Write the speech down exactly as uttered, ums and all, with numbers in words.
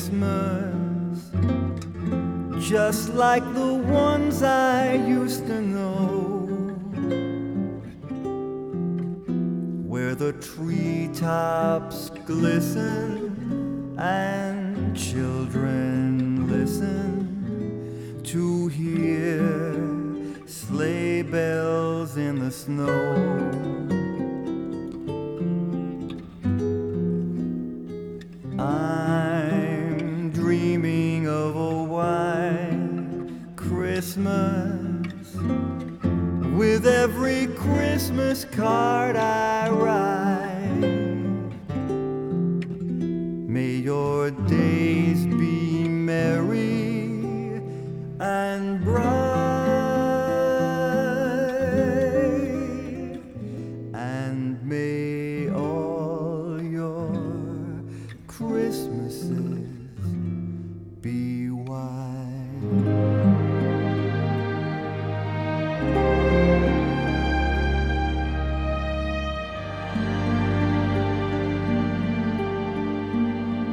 Christmas, just like the ones I used to know, where the treetops glisten and children listen to hear sleigh bells in the snow. I'm dreaming of a white Christmas with every Christmas card I write. May your days be merry and bright, and may all your Christmases be